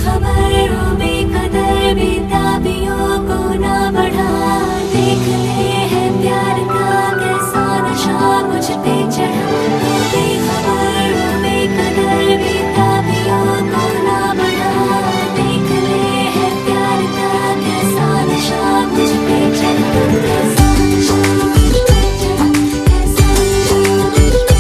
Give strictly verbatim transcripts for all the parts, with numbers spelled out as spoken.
बेखबर ओ बेकदर बेताबियों को ना बढ़ा, देख ले है प्यार का कैसा नशा मुझ पे चढ़ा। ओ बेखबर ओ बेकदर बेताबियों को ना बढ़ा, देख ले है प्यार का कैसा नशा मुझ पे चढ़ा। कैसा नशा मुझ पे चढ़ा, कैसा नशा मुझ पे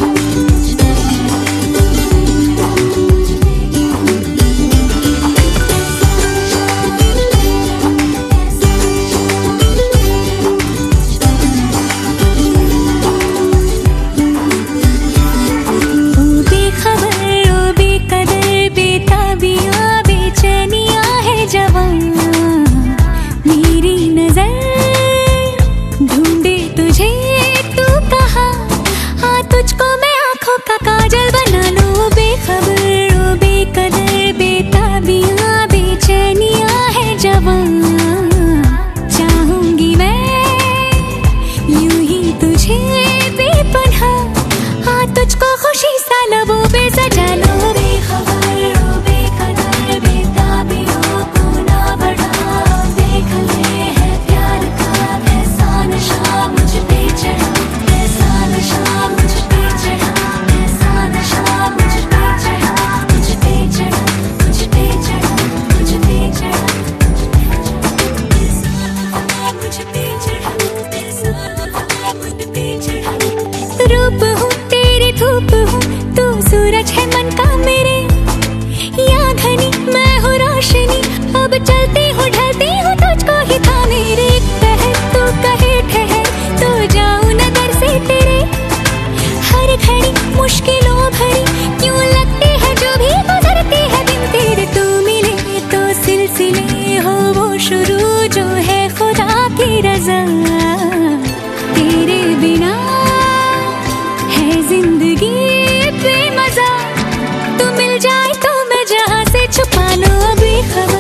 चलती हूँ ढलती हूँ तुझको ही था मेरे पहर, तू कहे ठहर तो जाऊँ नजर से तेरे। हर घड़ी मुश्किलों भरी क्यों लगती है जो भी गुजरती है दिन तेरे। तू मिले तो सिलसिले हो वो शुरू जो है खुदा की रजा, तेरे बिना है जिंदगी बेमजा। तू मिल जाए तो मैं जहाँ से छुपा लो बेखबर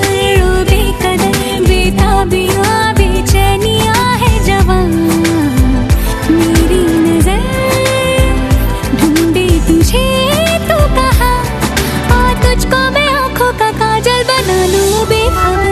बेचैनियां है जवां, मेरी नजर ढूंढे तुझे तो कहा, और तुझको मैं आंखों का काजल बना लूं बेखबर।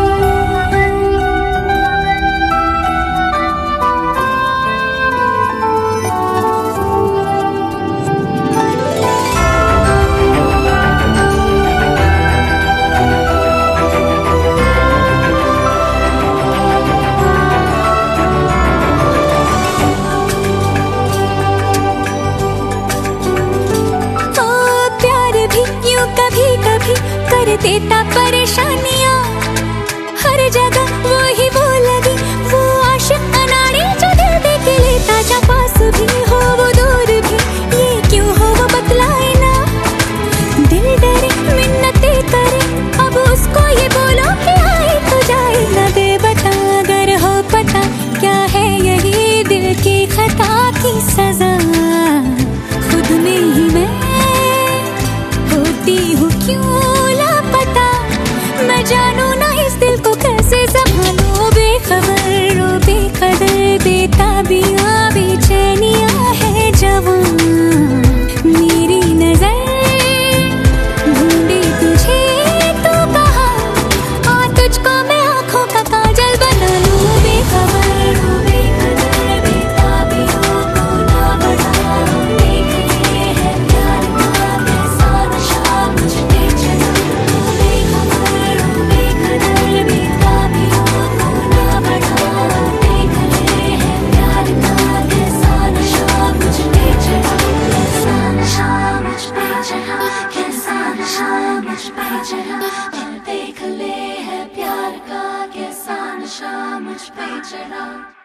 देता परेशानियां हर जगह वो ही वो लगी, वो आशिक अनाड़ी जो दिल दे के लेता जा पास भी हो वो दूर भी, ये क्यों हो वो बतलाए ना। दिल डरे मिन्नतें करे अब उसको ये बोलो कि आए तो जाए ना, दे बता अगर हो पता क्या है यही दिल की खता की सजा। खुद में ही मैं होती हूँ क्यों मैं जानू ना इस दिल को कैसे संभालो बेखबर ओ बेकदर बेताबियां बेचैनियां है जवां, मेरी नजर ढूंढे तुझे तो कहा, और तुझको मैं आंखों का काजल बना लूं बेखबर ओ बेकदर बेताबियों को ना बढ़ा, देख ले है प्यार का कैसा नशा मुझ पे चढ़ा। देख ले है प्यार का कैसा नशा मुझ पे चढ़ा।